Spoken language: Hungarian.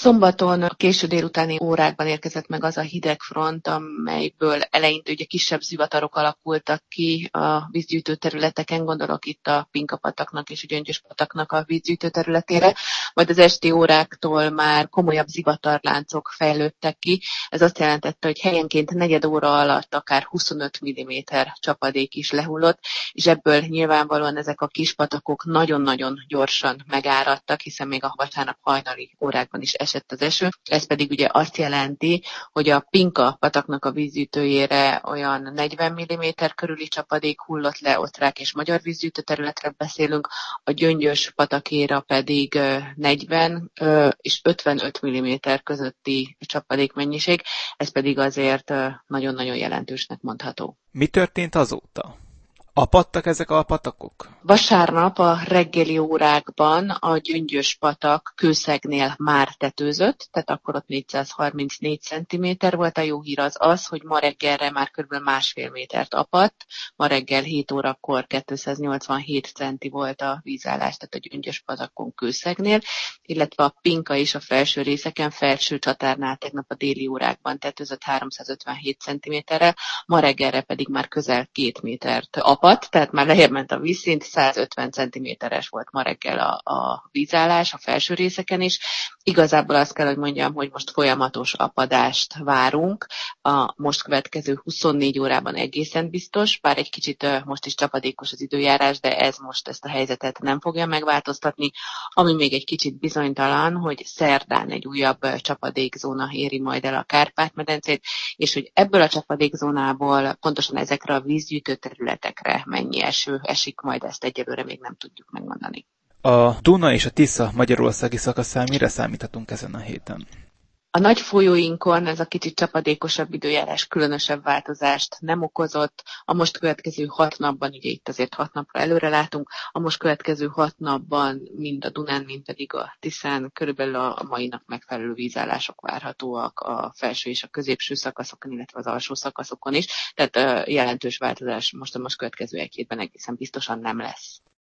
Szombaton a késő délutáni órákban érkezett meg az a hidegfront, amelyből eleinte ugye kisebb zivatarok alakultak ki a vízgyűjtő területeken, gondolok itt a Pinka-pataknak és a Gyöngyös-pataknak a vízgyűjtő területére, majd az esti óráktól már komolyabb zivatarláncok fejlődtek ki. Ez azt jelentette, hogy helyenként negyed óra alatt akár 25 mm csapadék is lehullott, és ebből nyilvánvalóan ezek a kis patakok nagyon-nagyon gyorsan megáradtak, hiszen még a vasárnap hajnali órákban is esett az eső. Ez pedig ugye azt jelenti, hogy a Pinka pataknak a vízgyűjtőjére olyan 40 mm körüli csapadék hullott le, osztrák és magyar vízgyűjtő területre beszélünk, a Gyöngyös patakéra pedig 40 és 55 mm közötti csapadékmennyiség, ez pedig azért nagyon-nagyon jelentősnek mondható. Mi történt azóta? Apadtak ezek a patakok? Vasárnap a reggeli órákban a Gyöngyös patak Kőszegnél már tetőzött, tehát akkor ott 434 cm volt. A jó hír az, hogy ma reggelre már kb. 1,5 métert apadt. Ma reggel 7 órakor 287 centi volt a vízállás, tehát a Gyöngyös patakon Kőszegnél, illetve a Pinka és a felső részeken, Felső Csatárnál tegnap a déli órákban tetőzött 357 cm-re, ma reggelre pedig már közel 2 métert apadt, tehát már lejjebb ment a vízszint, 150 cm-es volt ma reggel a vízállás a felső részeken is. Igazából azt kell, hogy mondjam, hogy most folyamatos apadást várunk. A most következő 24 órában egészen biztos, bár egy kicsit most is csapadékos az időjárás, de ez most ezt a helyzetet nem fogja megváltoztatni. Ami még egy kicsit bizonytalan, hogy szerdán egy újabb csapadékzóna éri majd el a Kárpát-medencét, és hogy ebből a csapadékzónából pontosan ezekre a vízgyűjtő területekre mennyi eső esik, majd ezt egyelőre még nem tudjuk megmondani. A Duna és a Tisza magyarországi szakaszán mire számíthatunk ezen a héten? A nagy folyóinkon ez a kicsit csapadékosabb időjárás különösebb változást nem okozott. A most következő 6 napban, ugye itt azért 6 napra előre látunk, a most következő 6 napban mind a Dunán, mind pedig a Tiszán körülbelül a mainak megfelelő vízállások várhatóak a felső és a középső szakaszokon, illetve az alsó szakaszokon is. Tehát jelentős változás most a most következő egy hétben egészen biztosan nem lesz.